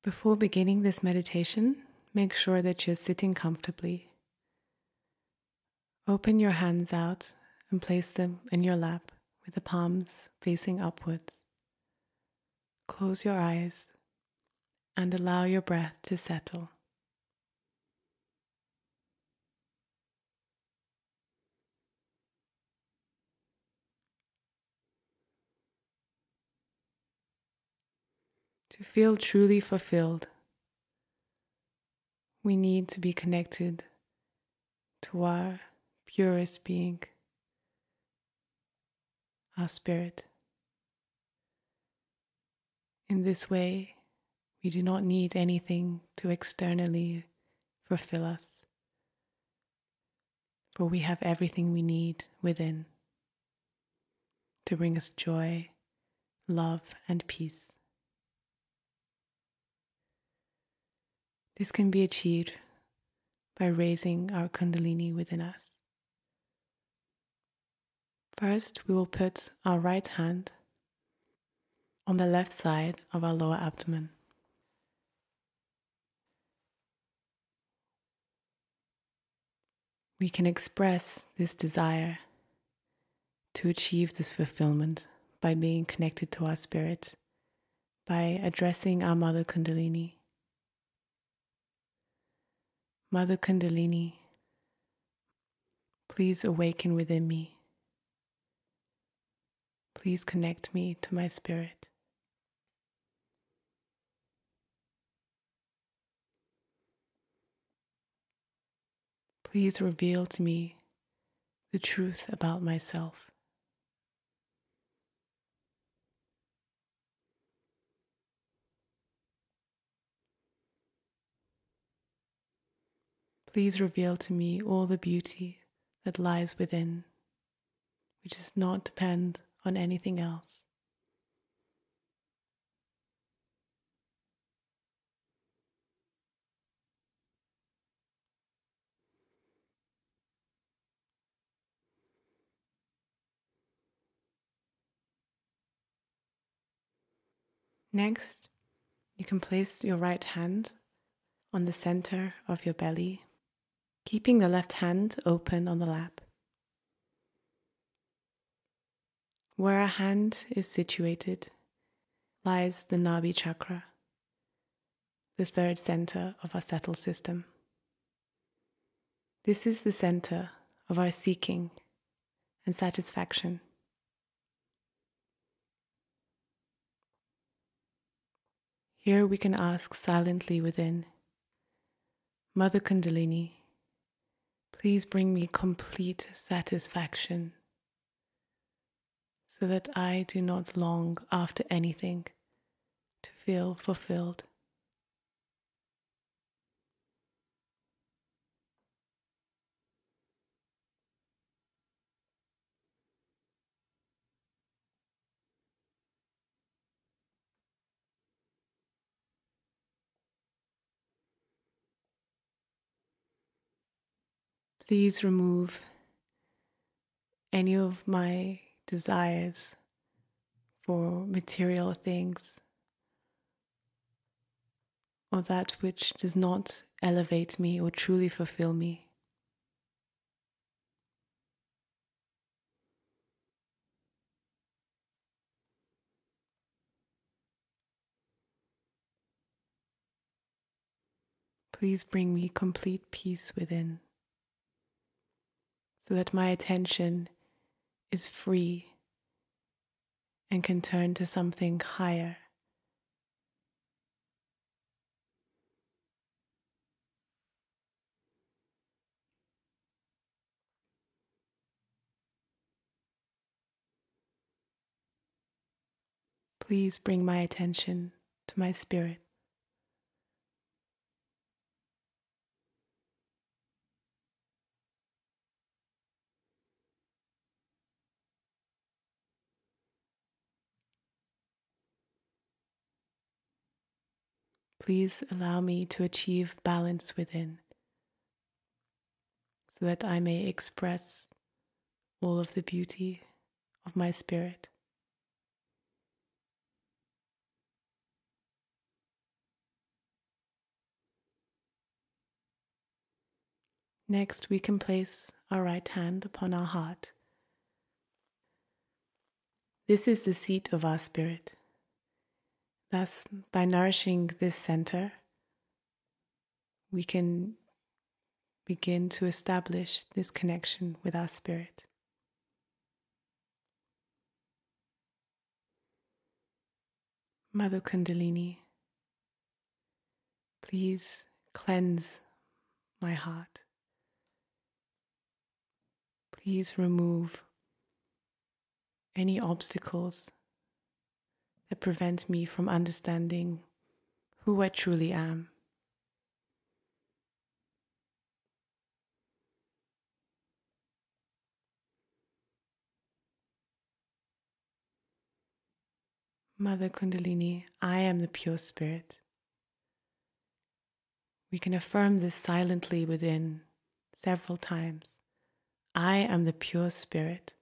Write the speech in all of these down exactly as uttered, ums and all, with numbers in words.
Before beginning this meditation, make sure that you're sitting comfortably. Open your hands out and place them in your lap with the palms facing upwards. Close your eyes and allow your breath to settle. To feel truly fulfilled, we need to be connected to our purest being, our spirit. In this way, we do not need anything to externally fulfill us, for we have everything we need within to bring us joy, love, and peace. This can be achieved by raising our Kundalini within us. First, we will put our right hand on the left side of our lower abdomen. We can express this desire to achieve this fulfillment by being connected to our spirit, by addressing our Mother Kundalini. Mother Kundalini, please awaken within me. Please connect me to my spirit. Please reveal to me the truth about myself. Please reveal to me all the beauty that lies within, which does not depend on anything else. Next, you can place your right hand on the center of your belly, keeping the left hand open on the lap. Where our hand is situated lies the Nabi chakra, the third center of our subtle system. This is the center of our seeking and satisfaction. Here we can ask silently within, Mother Kundalini, please bring me complete satisfaction so that I do not long after anything to feel fulfilled. Please remove any of my desires for material things or that which does not elevate me or truly fulfill me. Please bring me complete peace within, so that my attention is free and can turn to something higher. Please bring my attention to my spirit. Please allow me to achieve balance within, so that I may express all of the beauty of my spirit. Next, we can place our right hand upon our heart. This is the seat of our spirit. Thus, by nourishing this center, we can begin to establish this connection with our spirit. Mother Kundalini, please cleanse my heart. Please remove any obstacles that prevent me from understanding who I truly am. Mother Kundalini, I am the pure spirit. We can affirm this silently within several times. I am the pure spirit.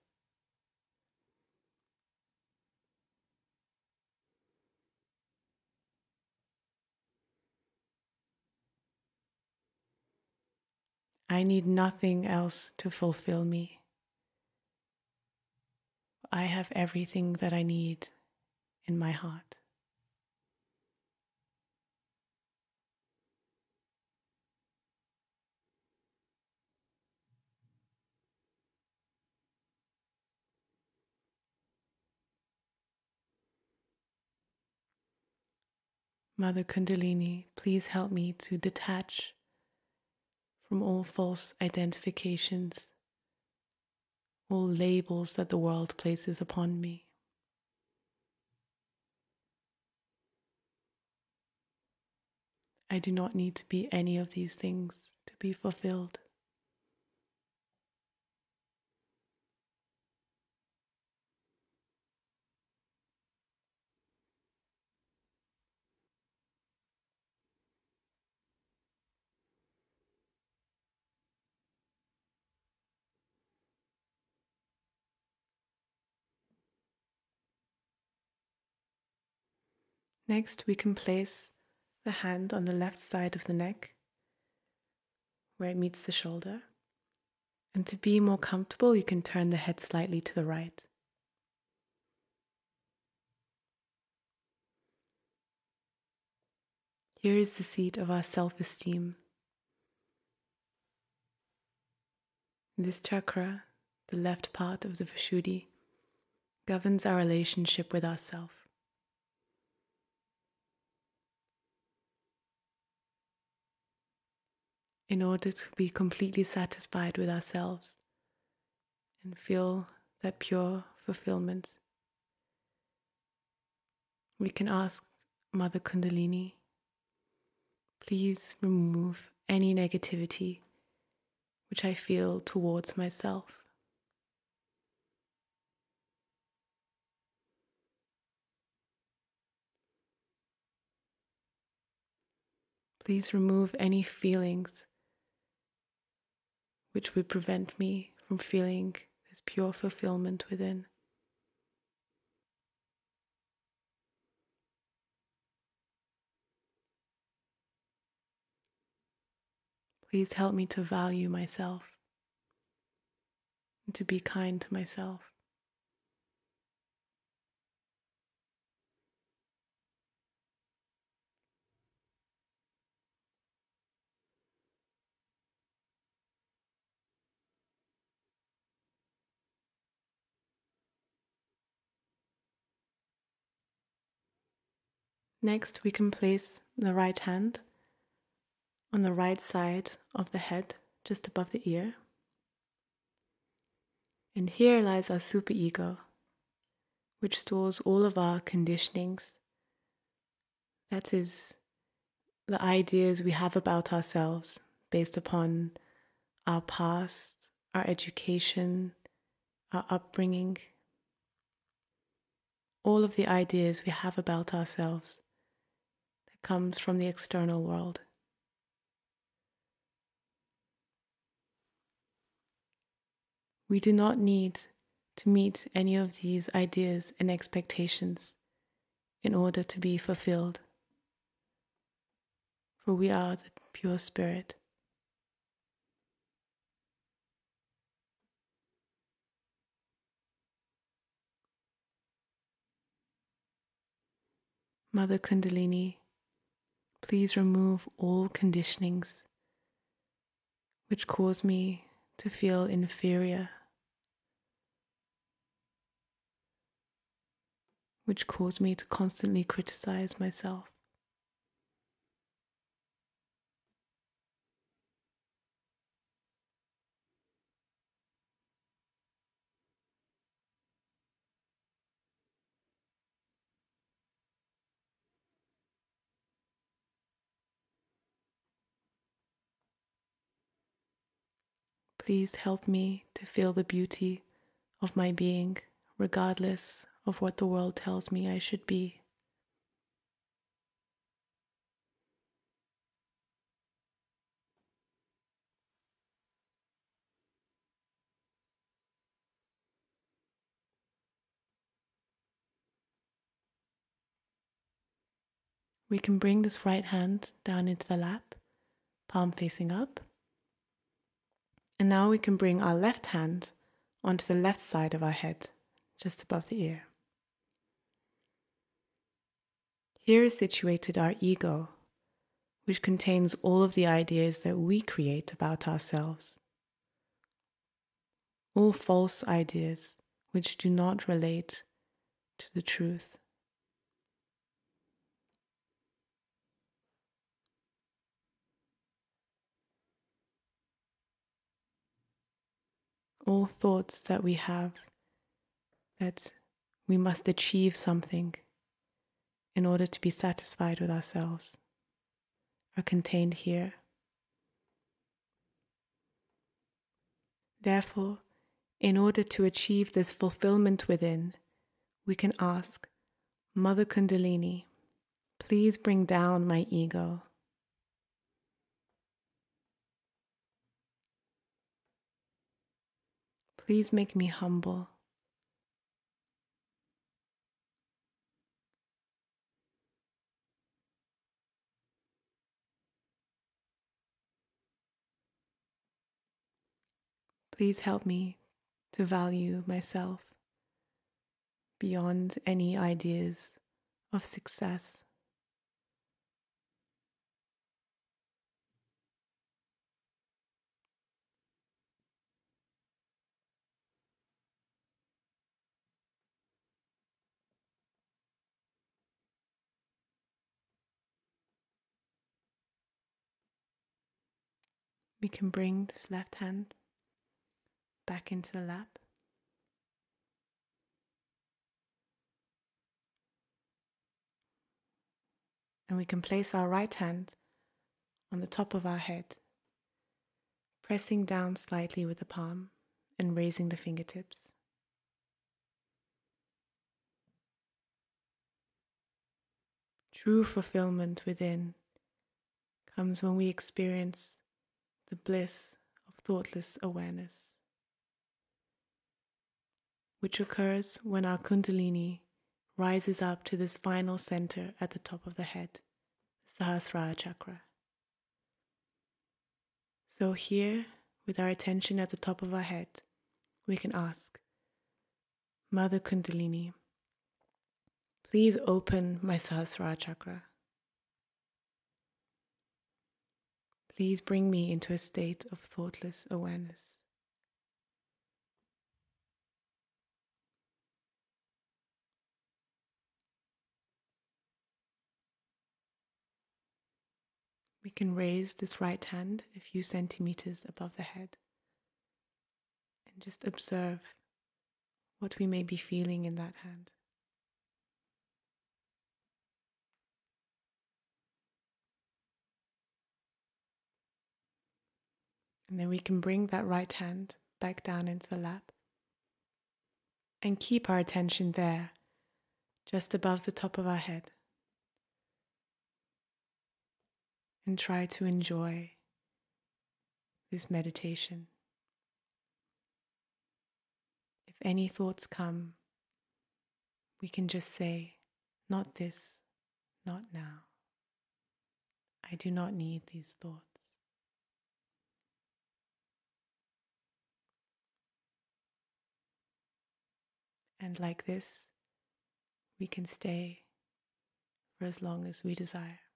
I need nothing else to fulfill me. I have everything that I need in my heart. Mother Kundalini, please help me to detach from all false identifications, all labels that the world places upon me. I do not need to be any of these things to be fulfilled. Next, we can place the hand on the left side of the neck, where it meets the shoulder. And to be more comfortable, you can turn the head slightly to the right. Here is the seat of our self-esteem. This chakra, the left part of the Vishuddhi, governs our relationship with ourself. In order to be completely satisfied with ourselves and feel that pure fulfillment, we can ask Mother Kundalini, please remove any negativity which I feel towards myself. Please remove any feelings which would prevent me from feeling this pure fulfillment within. Please help me to value myself and to be kind to myself. Next, we can place the right hand on the right side of the head, just above the ear. And here lies our superego, which stores all of our conditionings. That is, the ideas we have about ourselves based upon our past, our education, our upbringing. All of the ideas we have about ourselves that comes from the external world. We do not need to meet any of these ideas and expectations in order to be fulfilled, for we are the pure spirit. Mother Kundalini, please remove all conditionings which cause me to feel inferior, which cause me to constantly criticize myself. Please help me to feel the beauty of my being, regardless of what the world tells me I should be. We can bring this right hand down into the lap, palm facing up. And now we can bring our left hand onto the left side of our head, just above the ear. Here is situated our ego, which contains all of the ideas that we create about ourselves. All false ideas which do not relate to the truth. All thoughts that we have that we must achieve something in order to be satisfied with ourselves are contained here. Therefore, in order to achieve this fulfillment within, we can ask, Mother Kundalini, please bring down my ego. Please make me humble. Please help me to value myself beyond any ideas of success. We can bring this left hand back into the lap. And we can place our right hand on the top of our head, pressing down slightly with the palm and raising the fingertips. True fulfillment within comes when we experience the bliss of thoughtless awareness, which occurs when our Kundalini rises up to this final center at the top of the head, the Sahasrara chakra. So here, with our attention at the top of our head, we can ask, Mother Kundalini, please open my Sahasrara chakra. Please bring me into a state of thoughtless awareness. We can raise this right hand a few centimeters above the head and just observe what we may be feeling in that hand. And then we can bring that right hand back down into the lap and keep our attention there, just above the top of our head. And try to enjoy this meditation. If any thoughts come, we can just say, not this, not now. I do not need these thoughts. And like this, we can stay for as long as we desire.